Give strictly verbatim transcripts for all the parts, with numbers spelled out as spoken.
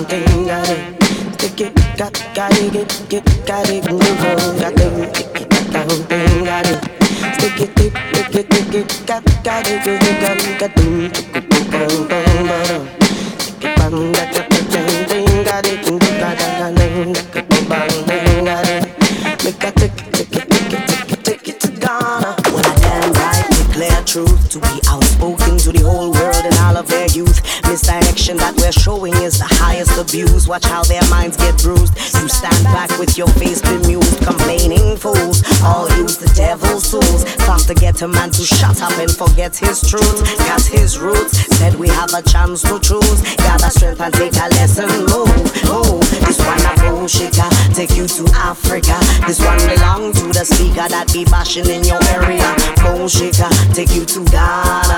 bang thing, got it. Stick it, got, got it, get, get, got it, move on, got it, stick it, got the thing, got it. Stick it, stick it, stick it, stick it, got, got it, get it, got it, got it, stick it, bang, bang, bang, stick it, bang, got it, bang, thing, got it, got it, got it, stick it, bang, bang, got it. Make a tick, tick it, tick it, tick it, tick it to Ghana. When I damn right declare truth, to be outspoken to the whole world and all of their youth. Misdirection that we're showing is the highest abuse. Watch how their minds get bruised. You stand back with your face bemused, complaining fools. All use the devil's tools. Thought to get a man to shut up and forget his truth. Got his roots, said we have a chance to choose. Gather strength and take a lesson. Move, move. This one a bullshitter, take you to Africa. This one belong to the speaker that be bashing in your area. Bullshitter, take you to Ghana.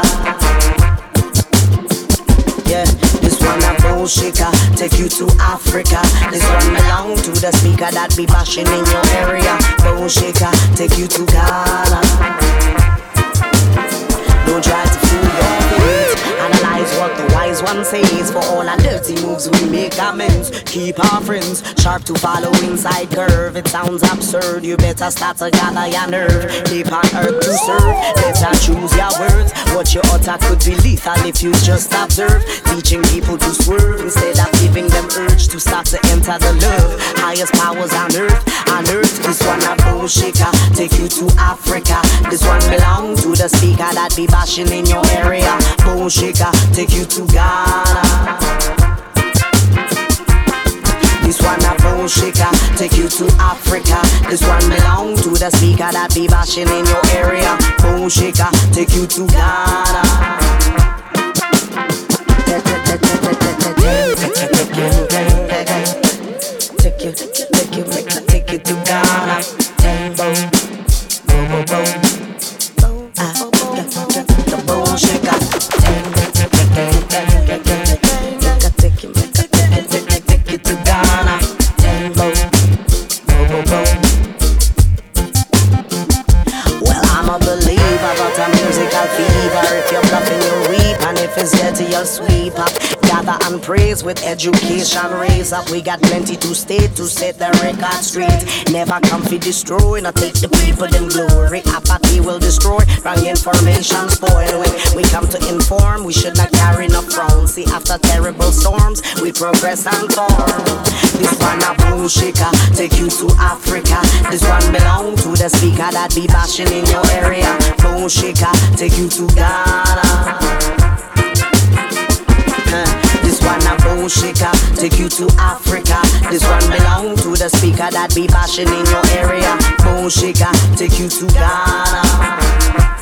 Yeah, this one a bullshitter, take you to Africa. This one belong to the speaker that be bashing in your area. Bullshitter, take you to Ghana. Don't try to fool your feet. Analyze what the wise one says. For all our dirty moves we make amends. Keep our friends sharp to follow inside curve. It sounds absurd, you better start to gather your nerve. Keep on earth to serve, better choose your words. What you utter could be lethal if you just observe. Teaching people to swerve instead of giving them urge to start to enter the love. Highest powers on earth, on earth. This one a bullshitter, take you to Africa. This one belong to the speaker that be bashing in your area. Bullshitter, take you to Ghana. This one a bullshitter, take you to Africa. This one belong to the speaker that be bashing in your area. Bullshitter, take you to Ghana. Take you, take you, take you to Ghana. Boom, boom, boom, boom. The bullshitter. Take you, take you to Ghana. Well, I'm a believer, but a musical fever. If you're bluffing, you'll weep, and if it's dirty, you'll sweep up. Gather and praise with education, raise up. We got plenty to state to set the record straight. Never come for destroy, not take the people them glory. Apathy will destroy, wrong information spoil. When we come to inform, we should not carry no frown. See, after terrible storms, we progress and form. This one a bullshitter, take you to Africa. This one belong to the speaker that be bashing in your area. Bullshitter, take you to Ghana. This one a bullshitter, take you to Africa. This one belong to the speaker that be bashing in your area. Bullshitter, take you to Ghana.